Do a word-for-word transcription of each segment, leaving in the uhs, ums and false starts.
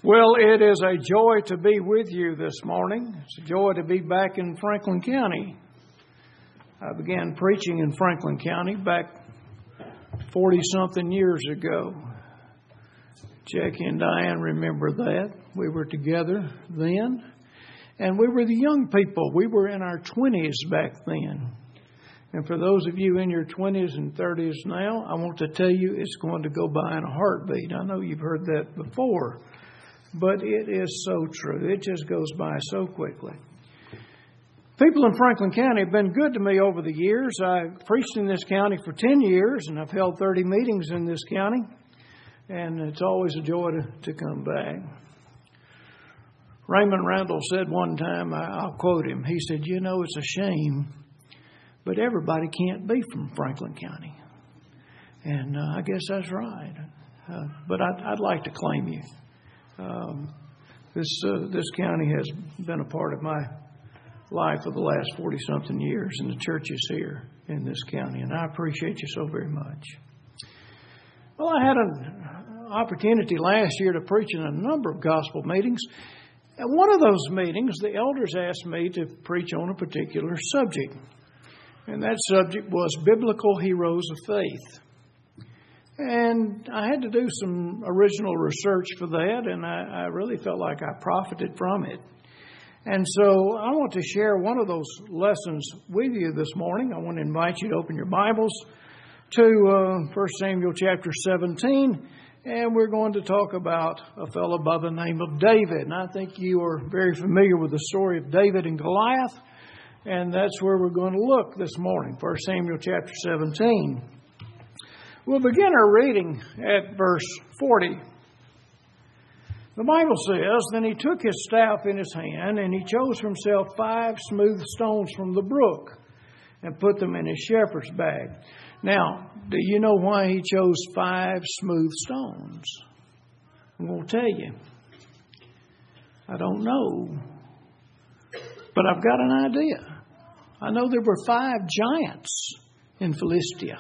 Well, it is a joy to be with you this morning. It's a joy to be back in Franklin County. I began preaching in Franklin County back forty-something years ago. Jackie and Diane remember that. We were together then. And we were the young people. We were in our twenties back then. And for those of you in your twenties and thirties now, I want to tell you it's going to go by in a heartbeat. I know you've heard that before. But it is so true. It just goes by so quickly. People in Franklin County have been good to me over the years. I've preached in this county for ten years, and I've held thirty meetings in this county. And it's always a joy to, to come back. Raymond Randall said one time, I'll quote him, he said, you know, it's a shame, but everybody can't be from Franklin County. And uh, I guess that's right. Uh, but I'd, I'd like to claim you. Um, this uh, this county has been a part of my life for the last forty-something years, and the church is here in this county, and I appreciate you so very much. Well, I had an opportunity last year to preach in a number of gospel meetings. At one of those meetings, the elders asked me to preach on a particular subject, and that subject was biblical heroes of faith. And I had to do some original research for that, and I, I really felt like I profited from it. And so I want to share one of those lessons with you this morning. I want to invite you to open your Bibles to uh, First Samuel chapter seventeen, and we're going to talk about a fellow by the name of David. And I think you are very familiar with the story of David and Goliath, and that's where we're going to look this morning, First Samuel chapter seventeen. We'll begin our reading at verse forty. The Bible says, Then he took his staff in his hand, and he chose for himself five smooth stones from the brook, and put them in his shepherd's bag. Now, do you know why he chose five smooth stones? I'm going to tell you. I don't know. But I've got an idea. I know there were five giants in Philistia.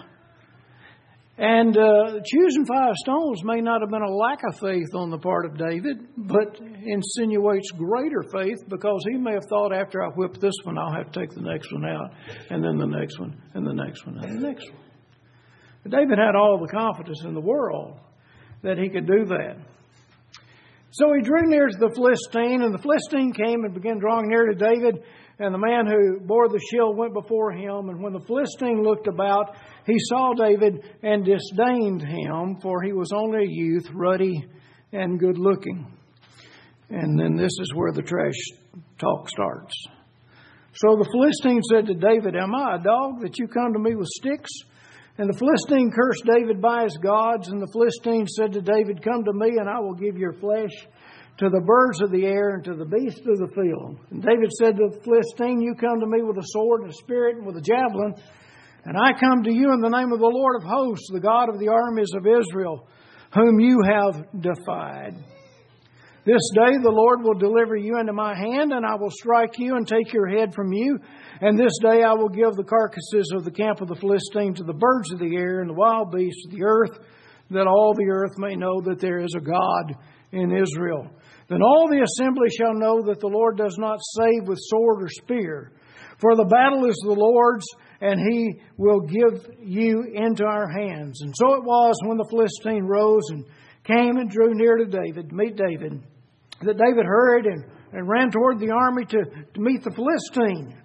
And uh, choosing five stones may not have been a lack of faith on the part of David, but insinuates greater faith, because he may have thought, after I whip this one, I'll have to take the next one out, and then the next one, and the next one, and the next one. But David had all the confidence in the world that he could do that. So he drew near to the Philistine, and the Philistine came and began drawing near to David. And the man who bore the shield went before him. And when the Philistine looked about, he saw David and disdained him, for he was only a youth, ruddy and good looking. And then this is where the trash talk starts. So the Philistine said to David, Am I a dog that you come to me with sticks? And the Philistine cursed David by his gods. And the Philistine said to David, Come to me, and I will give your flesh to the birds of the air and to the beasts of the field. And David said to the Philistine, You come to me with a sword and a spear and with a javelin, and I come to you in the name of the Lord of hosts, the God of the armies of Israel, whom you have defied. This day the Lord will deliver you into my hand, and I will strike you and take your head from you. And this day I will give the carcasses of the camp of the Philistine to the birds of the air and the wild beasts of the earth, that all the earth may know that there is a God in Israel. Then all the assembly shall know that the Lord does not save with sword or spear. For the battle is the Lord's, and he will give you into our hands. And so it was, when the Philistine rose and came and drew near to David, to meet David, that David hurried and, and ran toward the army to, to meet the Philistine.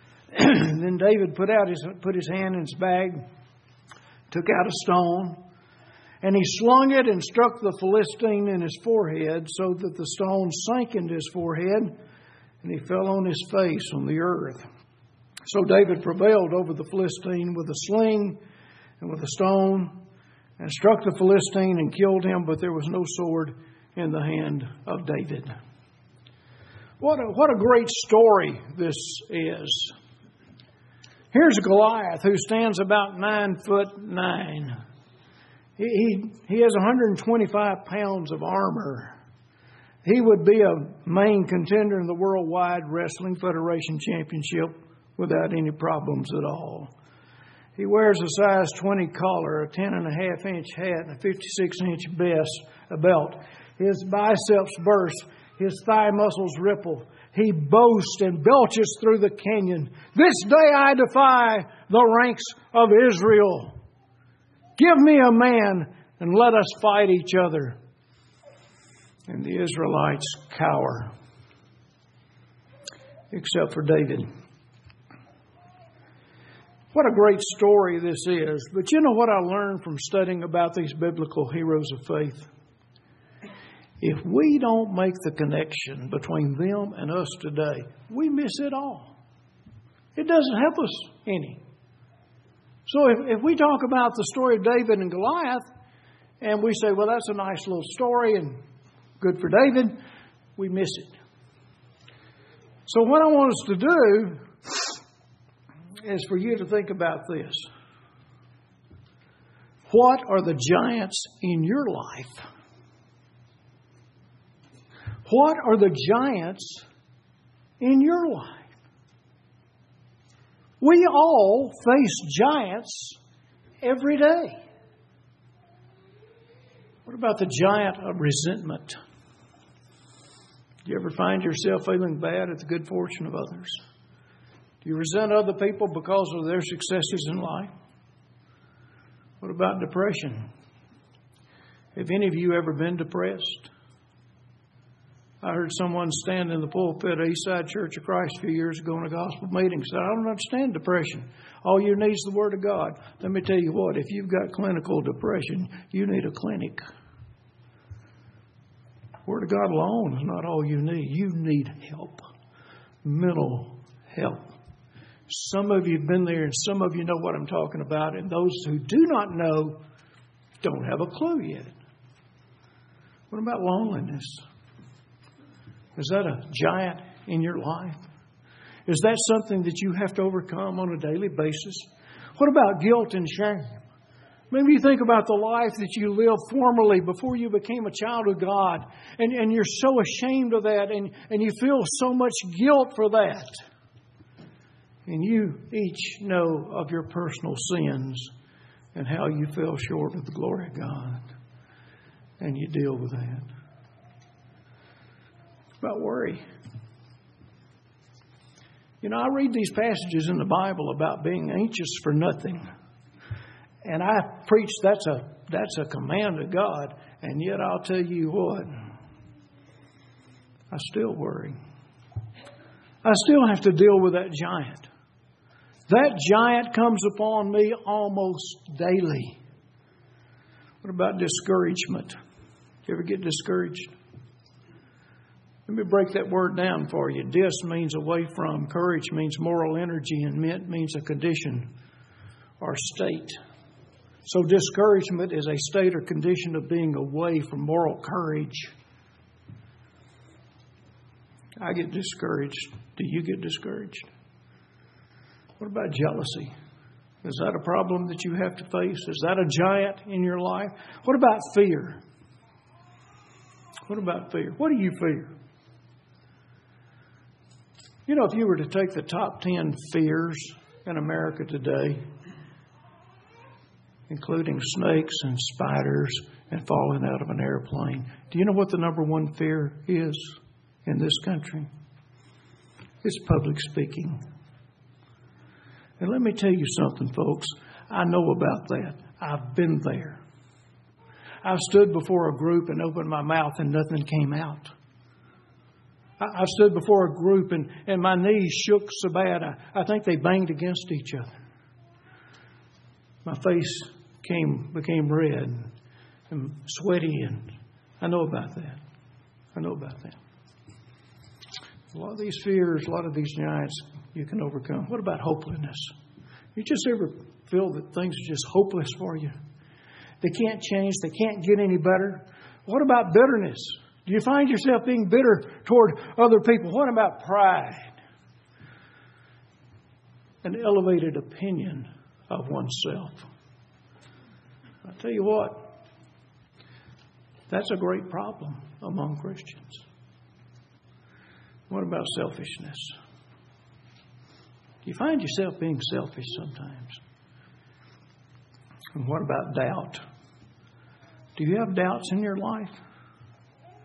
Then David put out his put his hand in his bag, took out a stone, and he slung it and struck the Philistine in his forehead, so that the stone sank into his forehead, and he fell on his face on the earth. So David prevailed over the Philistine with a sling and with a stone, and struck the Philistine and killed him, but there was no sword in the hand of David. What a, what a great story this is. Here's Goliath, who stands about nine foot nine. He, he, he has one hundred twenty-five pounds of armor. He would be a main contender in the Worldwide Wrestling Federation Championship without any problems at all. He wears a size twenty collar, a ten and a half inch hat, and a fifty-six inch belt. His biceps burst. His thigh muscles ripple. He boasts and belches through the canyon. This day I defy the ranks of Israel. Give me a man and let us fight each other. And the Israelites cower. Except for David. What a great story this is. But you know what I learned from studying about these biblical heroes of faith? If we don't make the connection between them and us today, we miss it all. It doesn't help us any. So if, if we talk about the story of David and Goliath, and we say, well, that's a nice little story and good for David, we miss it. So what I want us to do is for you to think about this. What are the giants in your life? What are the giants in your life? We all face giants every day. What about the giant of resentment? Do you ever find yourself feeling bad at the good fortune of others? Do you resent other people because of their successes in life? What about depression? Have any of you ever been depressed? I heard someone stand in the pulpit at Eastside Church of Christ a few years ago in a gospel meeting. Said, I don't understand depression. All you need is the Word of God. Let me tell you what, if you've got clinical depression, you need a clinic. Word of God alone is not all you need. You need help. Mental help. Some of you have been there and some of you know what I'm talking about. And those who do not know don't have a clue yet. What about loneliness? Is that a giant in your life? Is that something that you have to overcome on a daily basis? What about guilt and shame? Maybe you think about the life that you lived formerly before you became a child of God. And, and you're so ashamed of that. And, and you feel so much guilt for that. And you each know of your personal sins and how you fell short of the glory of God. And you deal with that. About worry. You know, I read these passages in the Bible about being anxious for nothing. And I preach that's a that's a command of God. And yet I'll tell you what, I still worry. I still have to deal with that giant. That giant comes upon me almost daily. What about discouragement? You ever get discouraged? Let me break that word down for you. Dis means away from. Courage means moral energy. And ment means a condition or state. So discouragement is a state or condition of being away from moral courage. I get discouraged. Do you get discouraged? What about jealousy? Is that a problem that you have to face? Is that a giant in your life? What about fear? What about fear? What do you fear? You know, if you were to take the top ten fears in America today, including snakes and spiders and falling out of an airplane, do you know what the number one fear is in this country? It's public speaking. And let me tell you something, folks. I know about that. I've been there. I've stood before a group and opened my mouth and nothing came out. I stood before a group and, and my knees shook so bad, I, I think they banged against each other. My face came became red and sweaty, and I know about that. I know about that. A lot of these fears, a lot of these giants you can overcome. What about hopelessness? You just ever feel that things are just hopeless for you? They can't change. They can't get any better. What about bitterness? Do you find yourself being bitter toward other people? What about pride? An elevated opinion of oneself. I tell you what, that's a great problem among Christians. What about selfishness? Do you find yourself being selfish sometimes? And what about doubt? Do you have doubts in your life?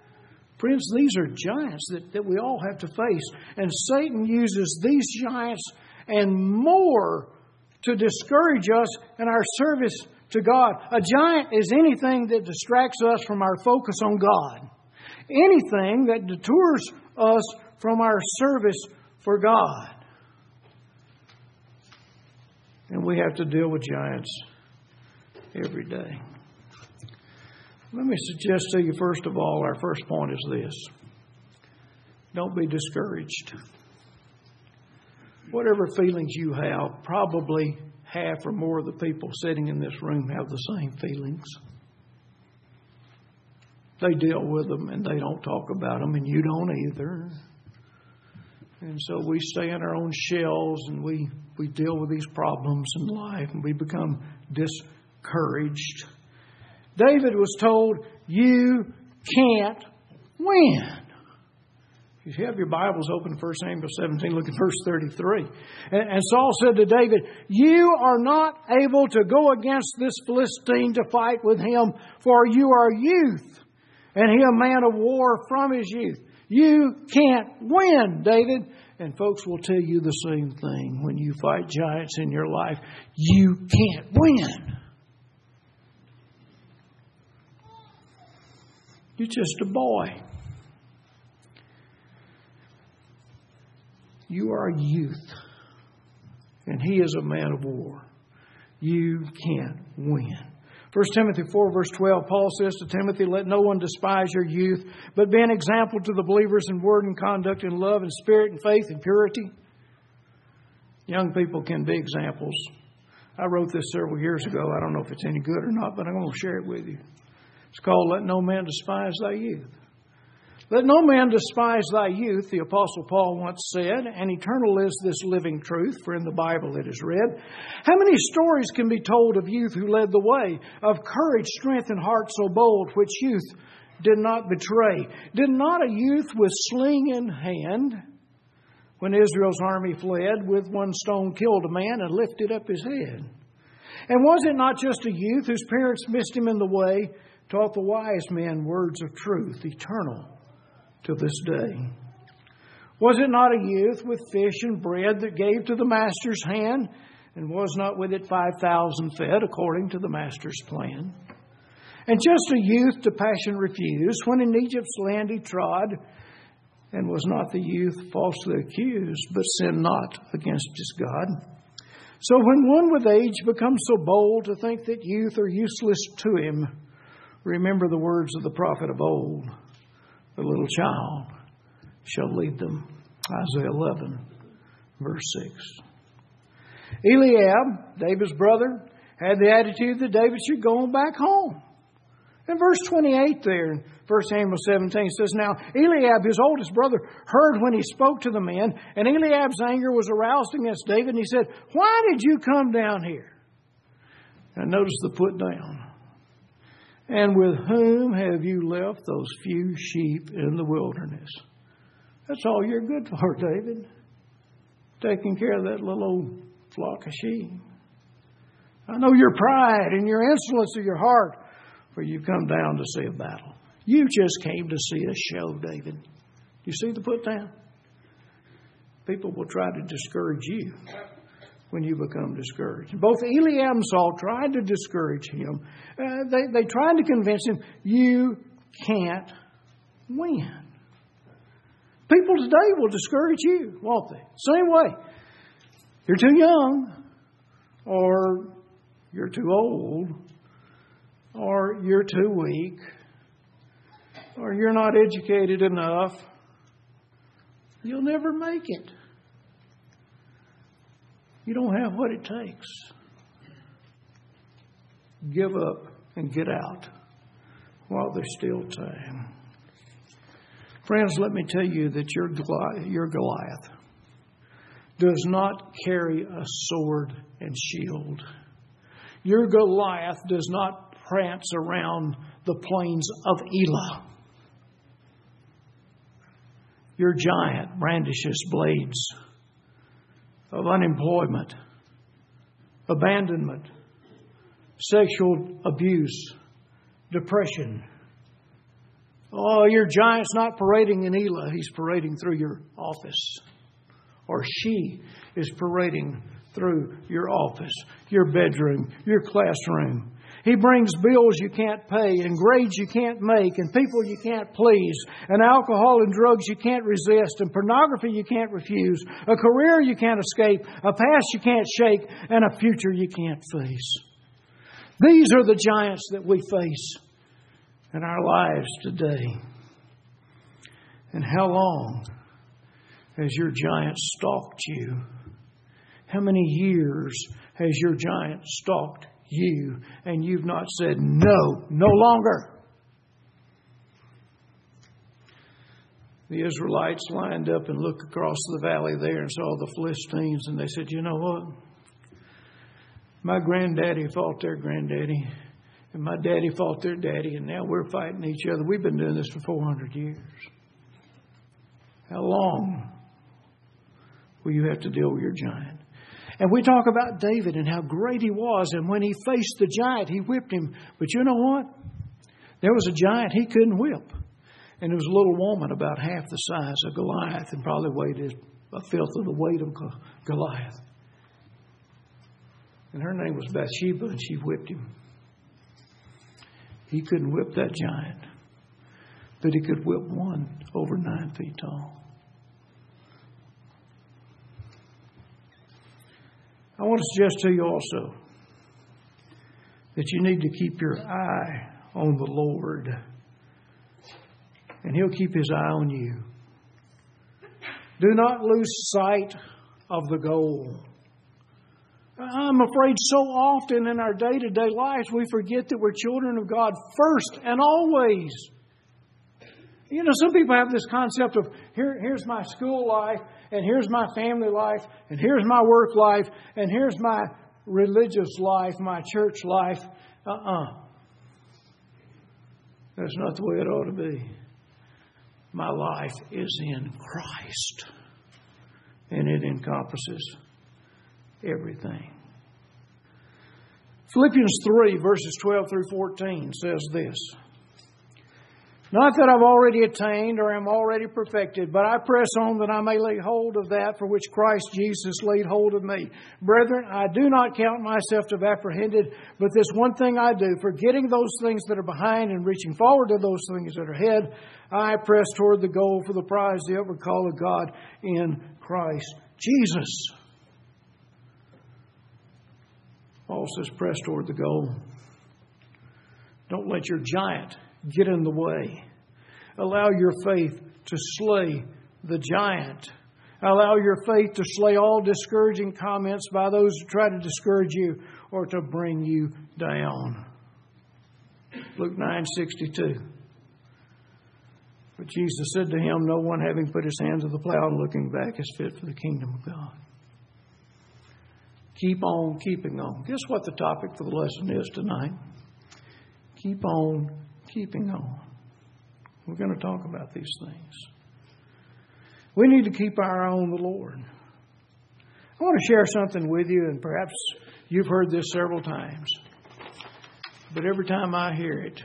Friends, these are giants that, that we all have to face. And Satan uses these giants and more to discourage us in our service to God. A giant is anything that distracts us from our focus on God. Anything that detours us from our service for God. And we have to deal with giants every day. Let me suggest to you, first of all, our first point is this. Don't be discouraged. Whatever feelings you have, probably half or more of the people sitting in this room have the same feelings. They deal with them and they don't talk about them, and you don't either. And so we stay in our own shells and we, we deal with these problems in life and we become discouraged. David was told, you can't win. If you have your Bibles open, First Samuel seventeen, look at verse thirty-three. And, and Saul said to David, you are not able to go against this Philistine to fight with him, for you are youth, and he a man of war from his youth. You can't win, David. And folks will tell you the same thing when you fight giants in your life. You can't win. You're just a boy. You are a youth. And he is a man of war. You can't win. First Timothy four, verse twelve, Paul says to Timothy, let no one despise your youth, but be an example to the believers in word and conduct, in love and spirit and faith and purity. Young people can be examples. I wrote this several years ago. I don't know if it's any good or not, but I'm going to share it with you. It's called, Let No Man Despise Thy Youth. Let no man despise thy youth, the Apostle Paul once said, and eternal is this living truth, for in the Bible it is read. How many stories can be told of youth who led the way, of courage, strength, and heart so bold, which youth did not betray? Did not a youth with sling in hand, when Israel's army fled, with one stone killed a man and lifted up his head? And was it not just a youth whose parents missed him in the way, taught the wise men words of truth, eternal to this day? Was it not a youth with fish and bread that gave to the master's hand, and was not with it five thousand fed according to the master's plan? And just a youth to passion refused, when in Egypt's land he trod, and was not the youth falsely accused, but sinned not against his God? So when one with age becomes so bold to think that youth are useless to him, remember the words of the prophet of old. The little child shall lead them. Isaiah eleven, verse six. Eliab, David's brother, had the attitude that David should go on back home. In verse twenty-eight there in First Samuel seventeen says, now Eliab, his oldest brother, heard when he spoke to the men, and Eliab's anger was aroused against David, and he said, why did you come down here? And notice the put down. And with whom have you left those few sheep in the wilderness? That's all you're good for, David. Taking care of that little old flock of sheep. I know your pride and your insolence of your heart, for you've come down to see a battle. You just came to see a show, David. You see the put down? People will try to discourage you when you become discouraged. Both Eliab and Saul tried to discourage him. Uh, they, they tried to convince him, you can't win. People today will discourage you, won't they? Same way. You're too young, or you're too old, or you're too weak, or you're not educated enough. You'll never make it. You don't have what it takes. Give up and get out while there's still time. Friends, let me tell you that your Goliath, your Goliath does not carry a sword and shield. Your Goliath does not prance around the plains of Elah. Your giant brandishes blades of unemployment, abandonment, sexual abuse, depression, Oh, your giant's not parading in Elah. He's parading through your office. Or she is parading through your office, your bedroom, your classroom. He brings bills you can't pay, and grades you can't make, and people you can't please, and alcohol and drugs you can't resist, and pornography you can't refuse, a career you can't escape, a past you can't shake, and a future you can't face. These are the giants that we face in our lives today. And how long has your giant stalked you? How many years has your giant stalked you and you've not said no, no longer? The Israelites lined up and looked across the valley there and saw the Philistines, and they said, you know what? My granddaddy fought their granddaddy, and my daddy fought their daddy, and now we're fighting each other. We've been doing this for four hundred years. How long will you have to deal with your giant? And we talk about David and how great he was. And when he faced the giant, he whipped him. But you know what? There was a giant he couldn't whip. And there was a little woman about half the size of Goliath and probably weighed a fifth of the weight of Goliath. And her name was Bathsheba, and she whipped him. He couldn't whip that giant, but he could whip one over nine feet tall. I want to suggest to you also that you need to keep your eye on the Lord, and He'll keep His eye on you. Do not lose sight of the goal. I'm afraid so often in our day-to-day lives we forget that we're children of God first and always. You know, some people have this concept of here, here's my school life, and here's my family life, and here's my work life, and here's my religious life, my church life. Uh-uh. That's not the way it ought to be. My life is in Christ, and it encompasses everything. Philippians three, verses twelve through fourteen says this. Not that I've already attained or am already perfected, but I press on that I may lay hold of that for which Christ Jesus laid hold of me. Brethren, I do not count myself to have apprehended, but this one thing I do, forgetting those things that are behind and reaching forward to those things that are ahead, I press toward the goal for the prize, the upward call of God in Christ Jesus. Paul says, press toward the goal. Don't let your giant get in the way. Allow your faith to slay the giant. Allow your faith to slay all discouraging comments by those who try to discourage you or to bring you down. Luke nine sixty-two. But Jesus said to him, no one having put his hand to the plow and looking back is fit for the kingdom of God. Keep on keeping on. Guess what the topic for the lesson is tonight? Keep on keeping on. We're going to talk about these things. We need to keep our eye on the Lord. I want to share something with you, and perhaps you've heard this several times. But every time I hear it,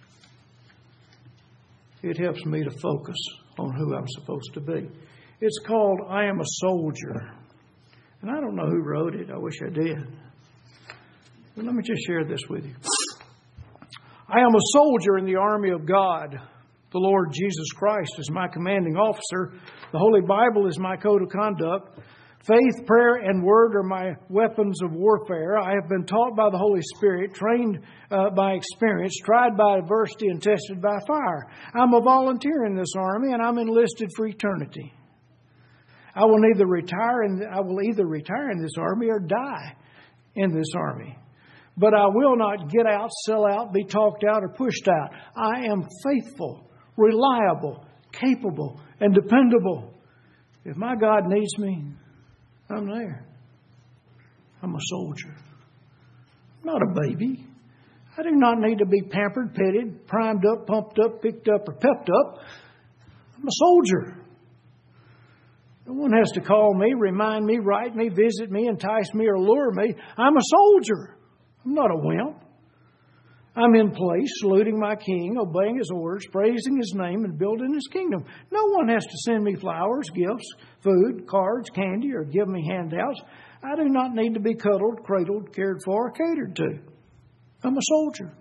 it helps me to focus on who I'm supposed to be. It's called I Am a Soldier. And I don't know who wrote it. I wish I did. But let me just share this with you. I am a soldier in the army of God. The Lord Jesus Christ is my commanding officer. The Holy Bible is my code of conduct. Faith, prayer, and word are my weapons of warfare. I have been taught by the Holy Spirit, trained uh, by experience, tried by adversity, and tested by fire. I'm a volunteer in this army, and I'm enlisted for eternity. I will neither retire in, I will either retire in this army or die in this army. But I will not get out, sell out, be talked out, or pushed out. I am faithful, reliable, capable, and dependable. If my God needs me, I'm there. I'm a soldier. I'm not a baby. I do not need to be pampered, petted, primed up, pumped up, picked up, or pepped up. I'm a soldier. No one has to call me, remind me, write me, visit me, entice me, or lure me. I'm a soldier. I'm not a wimp. I'm in place, saluting my King, obeying His orders, praising His name, and building His kingdom. No one has to send me flowers, gifts, food, cards, candy, or give me handouts. I do not need to be cuddled, cradled, cared for, or catered to. I'm a soldier.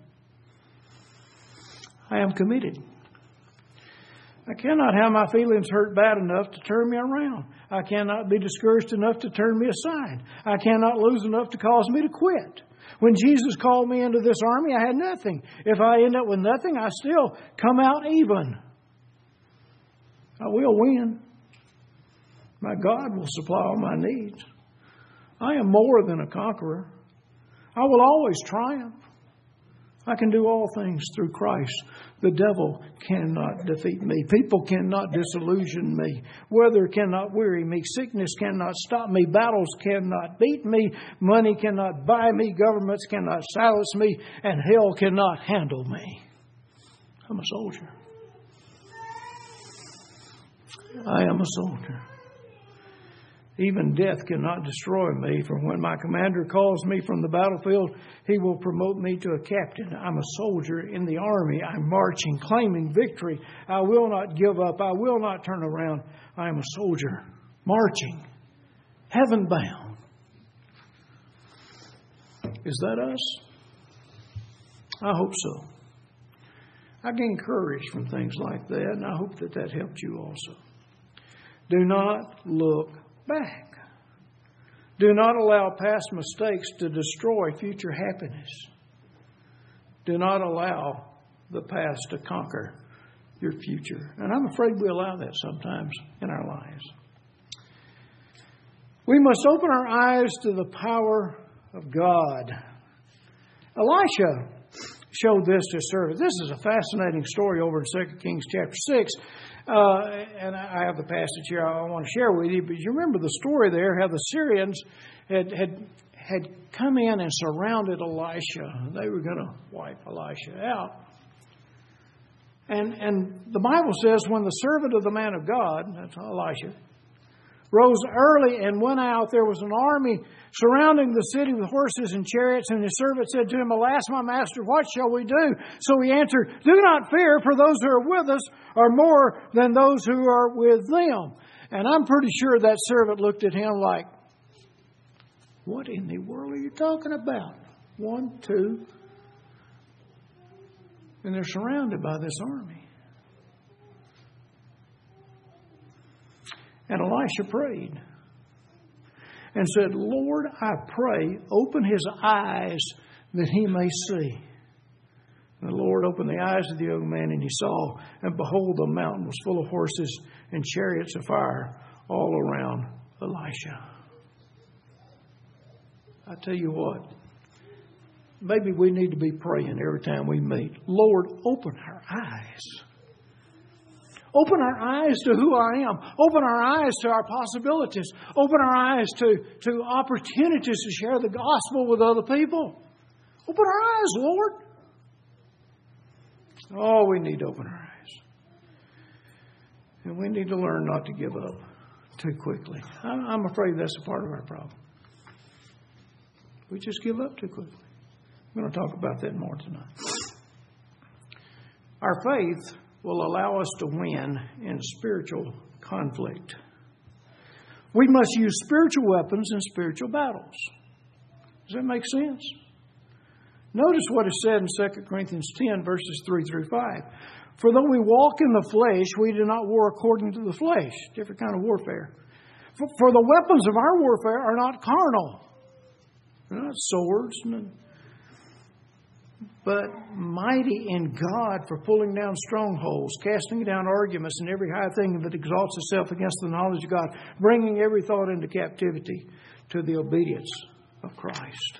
I am committed. I cannot have my feelings hurt bad enough to turn me around. I cannot be discouraged enough to turn me aside. I cannot lose enough to cause me to quit. When Jesus called me into this army, I had nothing. If I end up with nothing, I still come out even. I will win. My God will supply all my needs. I am more than a conqueror. I will always triumph. I can do all things through Christ. The devil cannot defeat me. People cannot disillusion me. Weather cannot weary me. Sickness cannot stop me. Battles cannot beat me. Money cannot buy me. Governments cannot silence me. And hell cannot handle me. I'm a soldier. I am a soldier. Even death cannot destroy me, for when my commander calls me from the battlefield, he will promote me to a captain. I'm a soldier in the army. I'm marching, claiming victory. I will not give up. I will not turn around. I am a soldier, marching, heaven bound. Is that us? I hope so. I gain courage from things like that, and I hope that that helped you also. Do not look back. Do not allow past mistakes to destroy future happiness. Do not allow the past to conquer your future. And I'm afraid we allow that sometimes in our lives. We must open our eyes to the power of God. Elisha showed this to his servant. This is a fascinating story over in Second Kings chapter six. Uh, and I have the passage here I want to share with you. But you remember the story there, how the Syrians had had, had come in and surrounded Elisha. They were going to wipe Elisha out. And, and the Bible says when the servant of the man of God, that's Elisha, rose early and went out, there was an army surrounding the city with horses and chariots. And his servant said to him, "Alas, my master, what shall we do?" So he answered, "Do not fear, for those who are with us are more than those who are with them." And I'm pretty sure that servant looked at him like, "What in the world are you talking about?" One, two. And they're surrounded by this army. And Elisha prayed and said, "Lord, I pray, open his eyes that he may see." And the Lord opened the eyes of the young man, and he saw, and behold, the mountain was full of horses and chariots of fire all around Elisha. I tell you what, maybe we need to be praying every time we meet. Lord, open our eyes. Open our eyes to who I am. Open our eyes to our possibilities. Open our eyes to, to opportunities to share the gospel with other people. Open our eyes, Lord. Oh, we need to open our eyes. And we need to learn not to give up too quickly. I'm afraid that's a part of our problem. We just give up too quickly. I'm going to talk about that more tonight. Our faith will allow us to win in spiritual conflict. We must use spiritual weapons in spiritual battles. Does that make sense? Notice what is said in Second Corinthians ten, verses three through five. For though we walk in the flesh, we do not war according to the flesh. Different kind of warfare. For, for the weapons of our warfare are not carnal. They're not swords, but mighty in God for pulling down strongholds, casting down arguments and every high thing that exalts itself against the knowledge of God, bringing every thought into captivity to the obedience of Christ.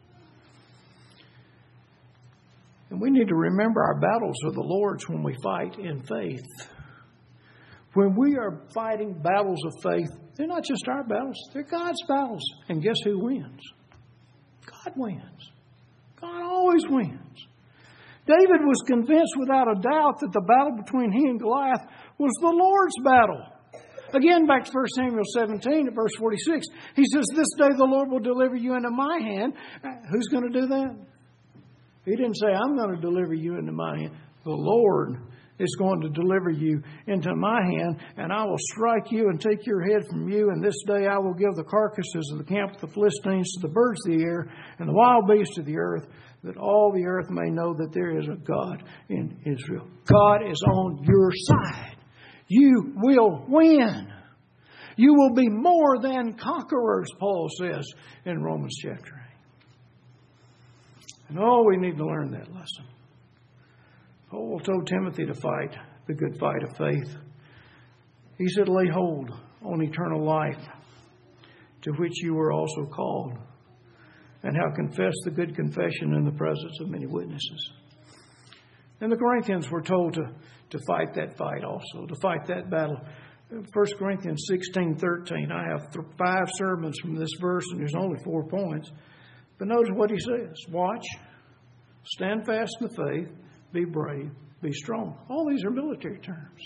And we need to remember our battles are the Lord's when we fight in faith. When we are fighting battles of faith, they're not just our battles, they're God's battles. And guess who wins? God wins. God always wins. David was convinced without a doubt that the battle between he and Goliath was the Lord's battle. Again, back to First Samuel seventeen at verse forty-six. He says, "This day the Lord will deliver you into my hand." Who's going to do that? He didn't say, I'm going to deliver you into my hand. The Lord is going to deliver you into my hand, and I will strike you and take your head from you. And this day I will give the carcasses of the camp of the Philistines to the birds of the air and the wild beasts of the earth, that all the earth may know that there is a God in Israel. God is on your side. You will win. You will be more than conquerors, Paul says in Romans chapter eight. And oh, we need to learn that lesson. Paul told Timothy to fight the good fight of faith. He said, lay hold on eternal life, to which you were also called, and have confessed the good confession in the presence of many witnesses. And the Corinthians were told to, to fight that fight also, to fight that battle. First Corinthians sixteen thirteen. I have th- five sermons from this verse, and there's only four points. But notice what he says. Watch, stand fast in the faith, be brave, be strong. All these are military terms.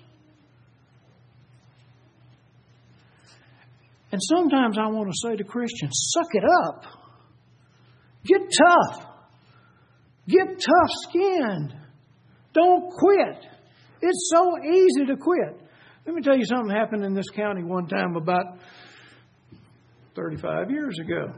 And sometimes I want to say to Christians, suck it up. Get tough. Get tough-skinned. Don't quit. It's so easy to quit. Let me tell you something happened in this county one time about thirty-five years ago.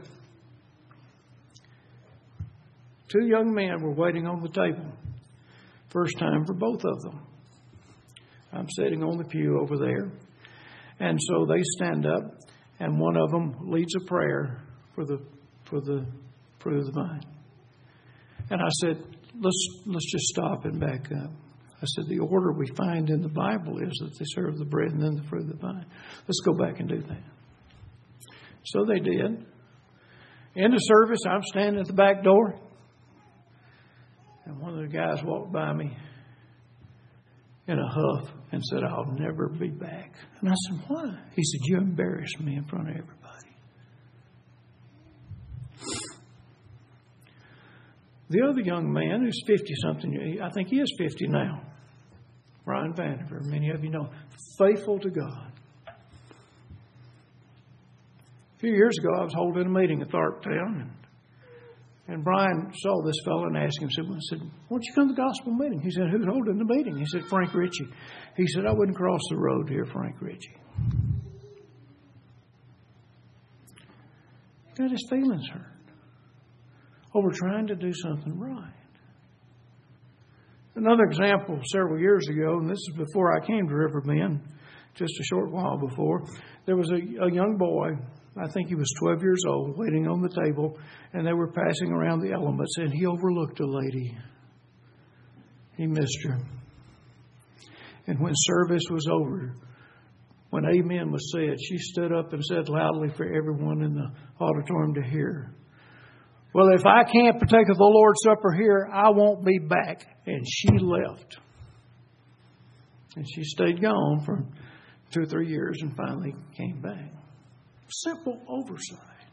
Two young men were waiting on the table. First time for both of them. I'm sitting on the pew over there. And so they stand up, and one of them leads a prayer for the for the fruit of the vine. And I said, let's let's just stop and back up. I said, the order we find in the Bible is that they serve the bread and then the fruit of the vine. Let's go back and do that. So they did. End of service, I'm standing at the back door. And one of the guys walked by me in a huff and said, I'll never be back. And I said, why? He said, you embarrassed me in front of everybody. The other young man who's fifty-something, I think he is fifty now, Brian Vandiver, many of you know, faithful to God. A few years ago, I was holding a meeting at Tharptown, and, and Brian saw this fellow and asked him, said, well, said, why don't you come to the gospel meeting? He said, who's holding the meeting? He said, Frank Ritchie. He said, I wouldn't cross the road to hear Frank Ritchie. He got his feelings hurt over trying to do something right. Another example, several years ago, and this is before I came to Riverbend, just a short while before, there was a, a young boy, I think he was twelve years old, waiting on the table, and they were passing around the elements, and he overlooked a lady. He missed her. And when service was over, when amen was said, she stood up and said loudly for everyone in the auditorium to hear, well, if I can't partake of the Lord's Supper here, I won't be back. And she left. And she stayed gone for two or three years and finally came back. Simple oversight.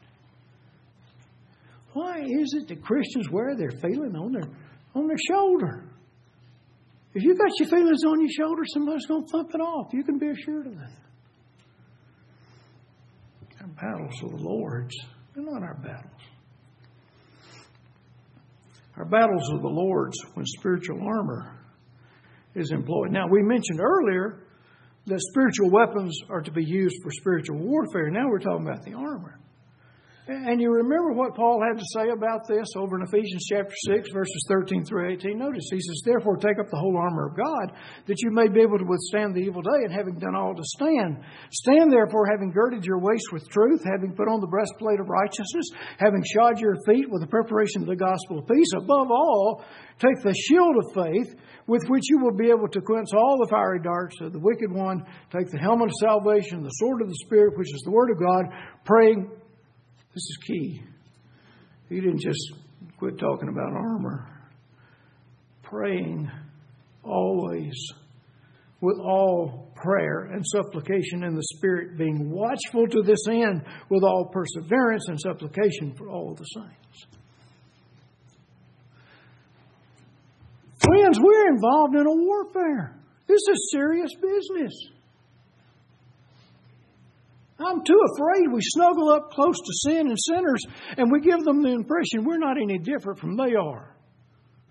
Why is it that Christians wear their feeling on their, on their shoulder? If you got your feelings on your shoulder, somebody's going to thump it off. You can be assured of that. Our battles are the Lord's. They're not our battles. Our battles are the Lord's when spiritual armor is employed. Now, we mentioned earlier that spiritual weapons are to be used for spiritual warfare. Now we're talking about the armor. And you remember what Paul had to say about this over in Ephesians chapter six, verses thirteen through eighteen. Notice, he says, therefore take up the whole armor of God, that you may be able to withstand the evil day, and having done all to stand. Stand therefore, having girded your waist with truth, having put on the breastplate of righteousness, having shod your feet with the preparation of the gospel of peace. Above all, take the shield of faith, with which you will be able to quench all the fiery darts of the wicked one. Take the helmet of salvation, the sword of the Spirit, which is the word of God, praying. This is key. He didn't just quit talking about armor. Praying always with all prayer and supplication in the Spirit, being watchful to this end with all perseverance and supplication for all the saints. Friends, we're involved in a warfare. This is serious business. I'm too afraid we snuggle up close to sin and sinners and we give them the impression we're not any different from they are.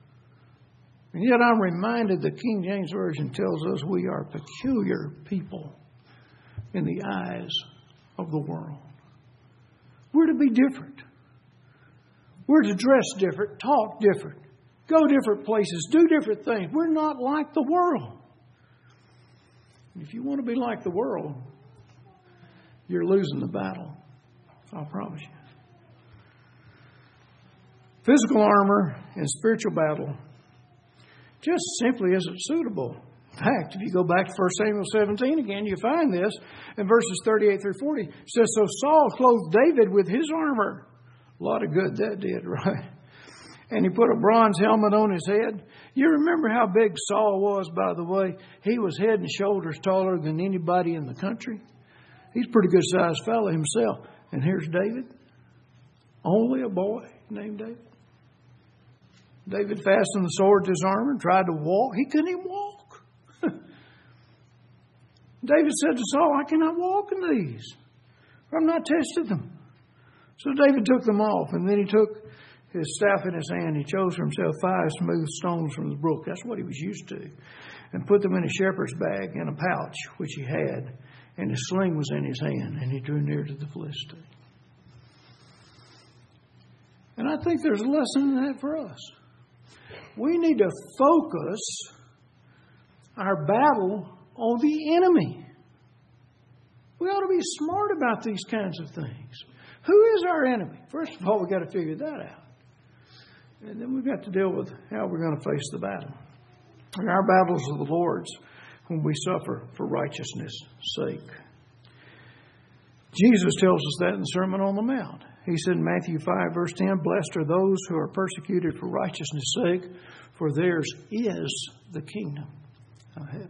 And yet I'm reminded the King James Version tells us we are peculiar people in the eyes of the world. We're to be different. We're to dress different, talk different, go different places, do different things. We're not like the world. If you want to be like the world, you're losing the battle. I'll promise you. Physical armor and spiritual battle just simply isn't suitable. In fact, if you go back to First Samuel seventeen again, you find this in verses thirty-eight through forty. It says, so Saul clothed David with his armor. A lot of good that did, right? And he put a bronze helmet on his head. You remember how big Saul was, by the way? He was head and shoulders taller than anybody in the country. He's a pretty good sized fellow himself. And here's David. Only a boy named David. David fastened the sword to his armor and tried to walk. He couldn't even walk. David said to Saul, I cannot walk in these, for I'm not tested them. So David took them off, and then he took his staff in his hand. He chose for himself five smooth stones from the brook. That's what he was used to. And put them in a shepherd's bag in a pouch, which he had. And his sling was in his hand, and he drew near to the Philistine. And I think there's a lesson in that for us. We need to focus our battle on the enemy. We ought to be smart about these kinds of things. Who is our enemy? First of all, we've got to figure that out. And then we've got to deal with how we're going to face the battle. And our battles are the Lord's when we suffer for righteousness' sake. Jesus tells us that in the Sermon on the Mount. He said in Matthew five, verse ten, blessed are those who are persecuted for righteousness' sake, for theirs is the kingdom of heaven.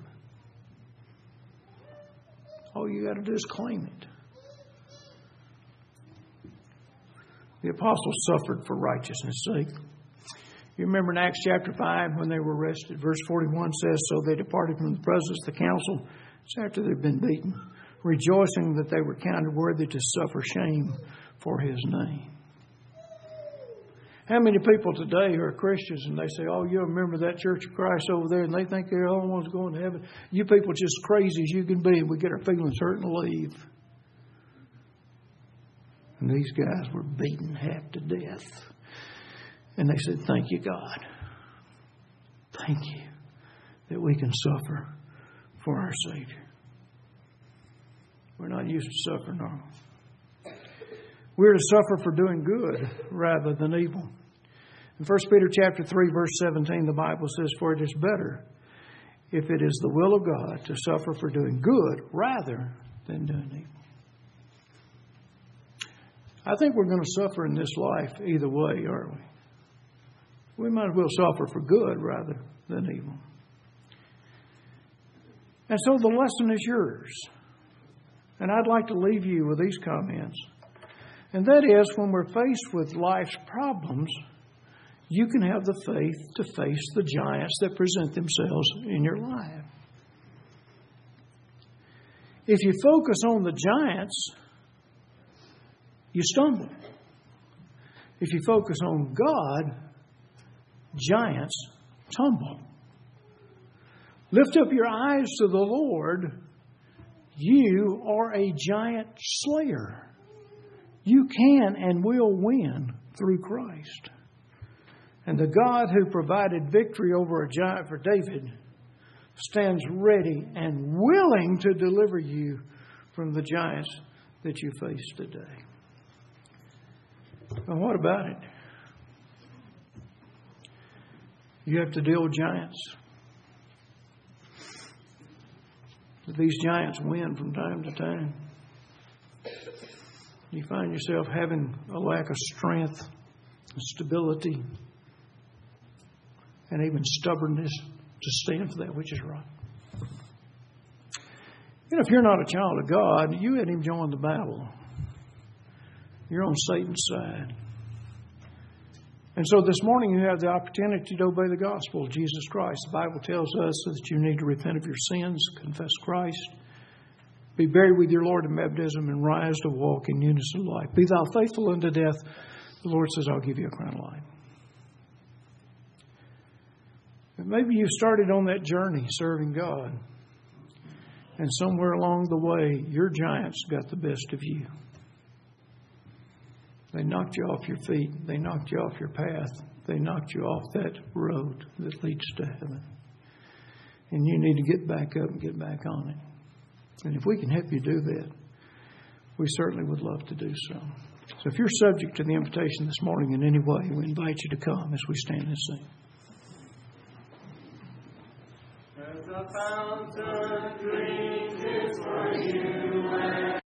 All you got to do is claim it. The apostles suffered for righteousness' sake. You remember in Acts chapter five when they were arrested. Verse forty-one says, so they departed from the presence of the council. It's after they've been beaten, rejoicing that they were counted worthy to suffer shame for his name. How many people today who are Christians and they say, oh, you remember that Church of Christ over there, and they think they're the only ones going to heaven. You people just crazy as you can be, and we get our feelings hurt and leave. And these guys were beaten half to death. And they said, thank you, God. Thank you that we can suffer for our Savior. We're not used to suffering, are we? We're to suffer for doing good rather than evil. In First Peter chapter three, verse seventeen, the Bible says, for it is better if it is the will of God to suffer for doing good rather than doing evil. I think we're going to suffer in this life either way, aren't we? We might as well suffer for good rather than evil. And so the lesson is yours. And I'd like to leave you with these comments. And that is, when we're faced with life's problems, you can have the faith to face the giants that present themselves in your life. If you focus on the giants, you stumble. If you focus on God, giants tumble. Lift up your eyes to the Lord. You are a giant slayer. You can and will win through Christ. And the God who provided victory over a giant for David stands ready and willing to deliver you from the giants that you face today. Well, what about it? You have to deal with giants. These giants win from time to time. You find yourself having a lack of strength, stability, and even stubbornness to stand for that which is right. You know, if you're not a child of God, you hadn't even joined the battle. You're on Satan's side. And so this morning you have the opportunity to obey the gospel of Jesus Christ. The Bible tells us that you need to repent of your sins, confess Christ, be buried with your Lord in baptism, and rise to walk in newness of life. Be thou faithful unto death. The Lord says, I'll give you a crown of life. But maybe you started on that journey serving God, and somewhere along the way, your giants got the best of you. They knocked you off your feet. They knocked you off your path. They knocked you off that road that leads to heaven. And you need to get back up and get back on it. And if we can help you do that, we certainly would love to do so. So if you're subject to the invitation this morning in any way, we invite you to come as we stand and sing. As a fountain drinks is for you.